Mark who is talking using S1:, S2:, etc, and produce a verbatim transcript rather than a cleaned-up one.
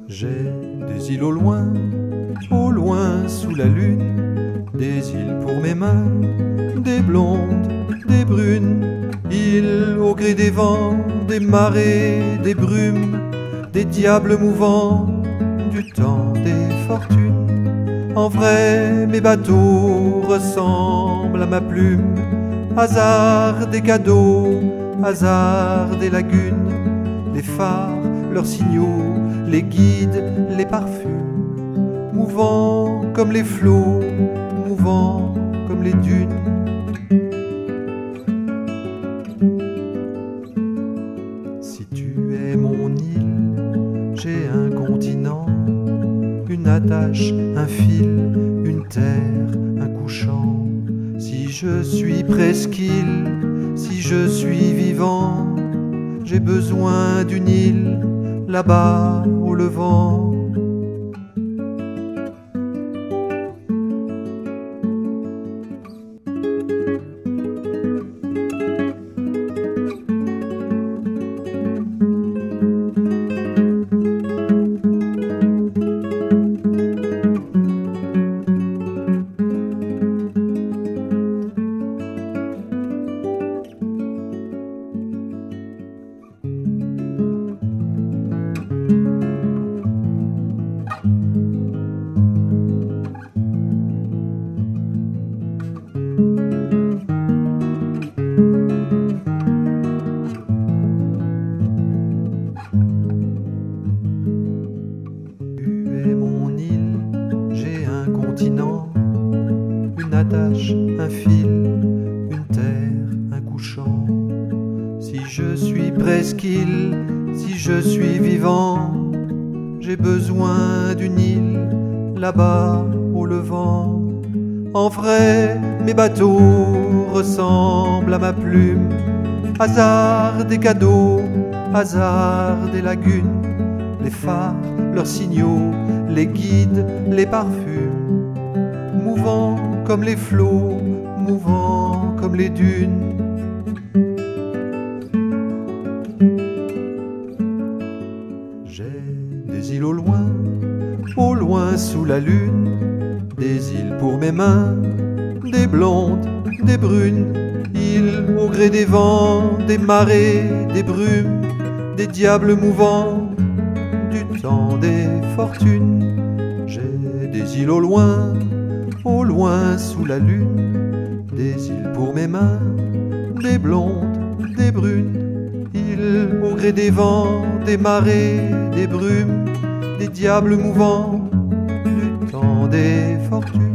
S1: J'ai des îles au loin, au loin sous la lune, des îles pour mes mains, des blondes, des brunes, îles au gré des vents, des marées, des brumes, des diables mouvants, du temps des fortunes. En vrai, mes bateaux ressemblent à ma plume, hasard des cadeaux, hasard des lagunes, les phares, leurs signaux, les guides, les parfums, mouvants comme les flots, mouvants comme les dunes. Si tu es mon île, j'ai un continent, une attache, un fil, une terre, un couchant. Si je suis presqu'île, si je suis vivant, j'ai besoin d'une île, là-bas au levant. Une attache, un fil, une terre, un couchant. Si je suis presqu'île, si je suis vivant, j'ai besoin d'une île, là-bas au levant. En vrai, mes bateaux ressemblent à ma plume, hasard des cadeaux, hasard des lagunes, les phares, leurs signaux, les guides, les parfums, mouvants comme les flots, mouvants comme les dunes. J'ai des îles au loin, au loin sous la lune, des îles pour mes mains, des blondes, des brunes, îles au gré des vents, des marées, des brumes, des diables mouvants, du temps des fortunes. J'ai des îles au loin, au loin sous la lune, des îles pour mes mains, des blondes, des brunes, îles au gré des vents, des marées, des brumes, des diables mouvants, du temps des fortunes.